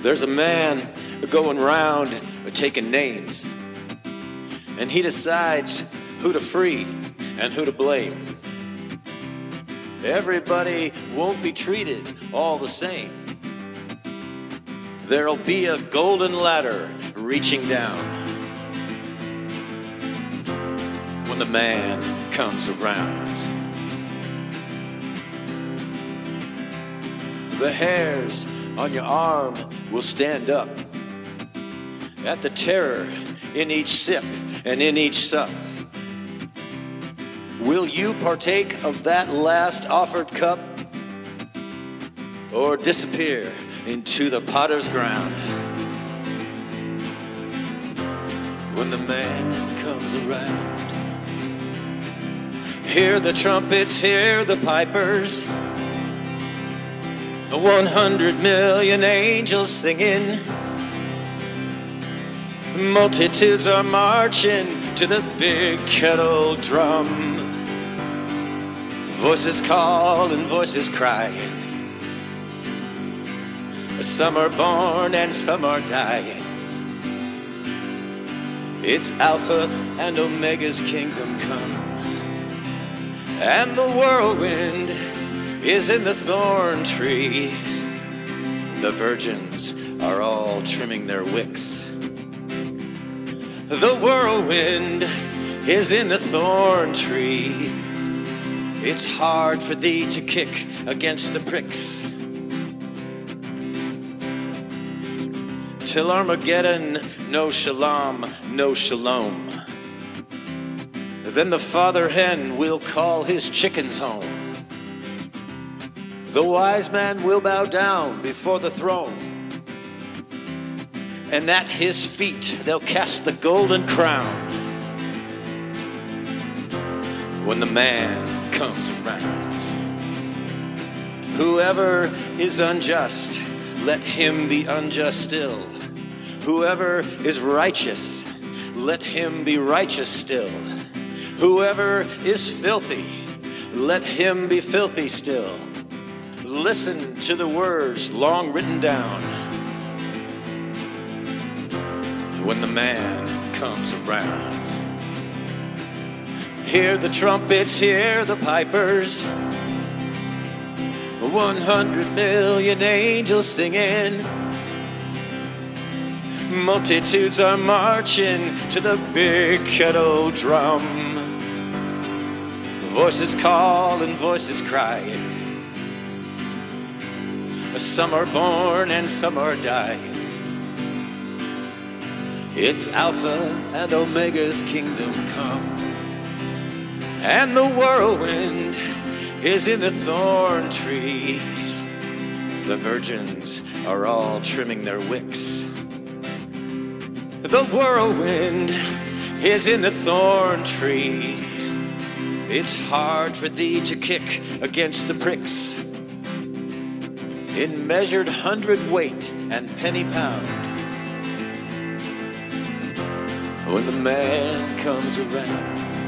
There's a man going round taking names, and he decides who to free and who to blame. Everybody won't be treated all the same. There'll be a golden ladder reaching down when the man comes around. The hairs on your arm will stand up at the terror in each sip and in each sup. Will you partake of that last offered cup, or disappear into the potter's ground when the man comes around? Hear the trumpets, hear the pipers, 100 million angels singing. Multitudes are marching to the big kettle drum. Voices call and voices cry. Some are born and some are dying. It's Alpha and Omega's kingdom come. And the whirlwind is in the thorn tree. The virgins are all trimming their wicks. The whirlwind is in the thorn tree. It's hard for thee to kick against the pricks. Till Armageddon, no shalom, no shalom. Then the father hen will call his chickens home. The wise man will bow down before the throne, and at his feet they'll cast the golden crown when the man comes around. Whoever is unjust, let him be unjust still. Whoever is righteous, let him be righteous still. Whoever is filthy, let him be filthy still. Listen to the words long written down when the man comes around. Hear the trumpets, hear the pipers, 100 million angels singing. Multitudes are marching to the big kettle drum. Voices call and voices cry. Some are born and some are dying. It's Alpha and Omega's kingdom come. And the whirlwind is in the thorn tree. The virgins are all trimming their wicks. The whirlwind is in the thorn tree. It's hard for thee to kick against the pricks. In measured hundredweight and penny pound, when the man comes around.